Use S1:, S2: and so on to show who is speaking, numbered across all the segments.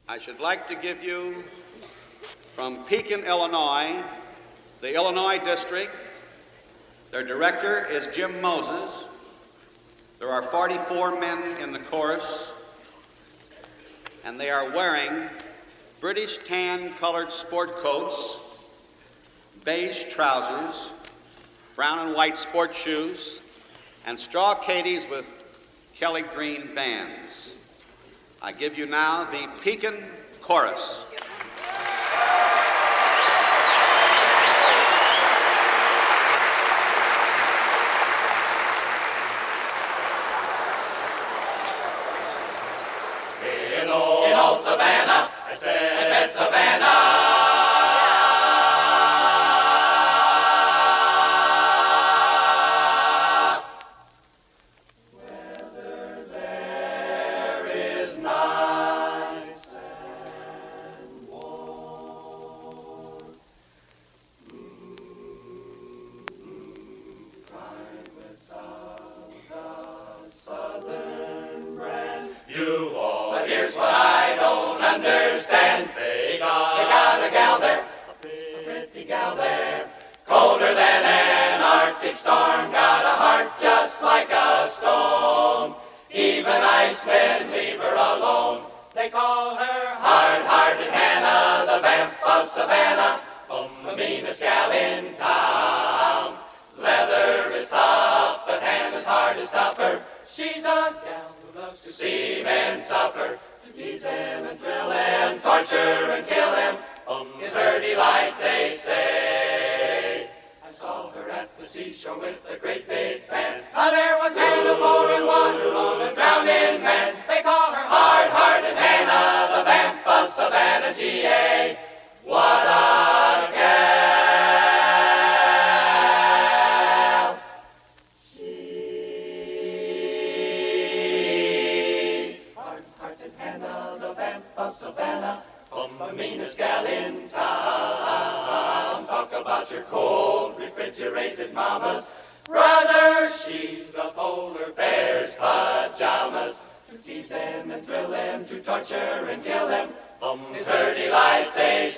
S1: I should like to give you from Pekin, Illinois, the Illinois District. Their director is Jim Moses. There are 44 men in the chorus, and they are wearing British tan-colored sport coats, beige trousers, brown and white sport shoes, and straw caddies with Kelly green bands. I give you now the Pekin Chorus.
S2: In old Savannah, I said Savannah. Here's what I don't understand. They got a gal there, a pretty gal there, colder than an Arctic storm, got a heart just like a stone. Even icemen leave her alone. They call her hard-hearted Hannah, the vamp of Savannah, the meanest gal in town. Leather is tough, but Hannah's heart is tougher. She's a gal who loves to see men suffer, to tease him and thrill him, torture and kill him, is her delight, they say. I saw her at the seashore with a great big fan. Now there was Hannah, 4-1 on a drowning man. They call her hard-hearted Hannah, the vamp of Savannah, GA. What a gal! Of Savannah, the meanest gal in town. Talk about your cold, refrigerated mamas. Brother, she's the polar bear's pajamas. To tease him and thrill him, to torture and kill him, is her delight, they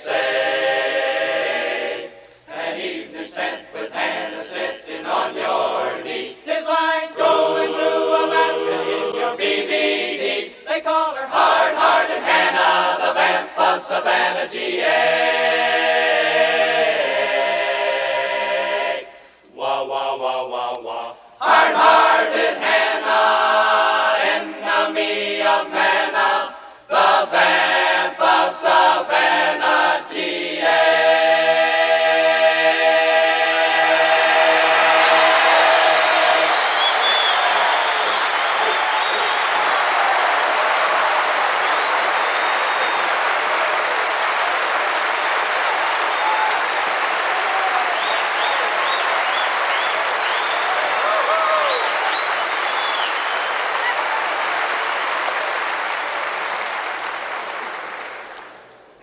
S2: say. An evening spent with Hannah sitting on your knee is like going through Alaska in your BVDs. They call her hard-hearted Hannah, the vamp of Savannah, GA.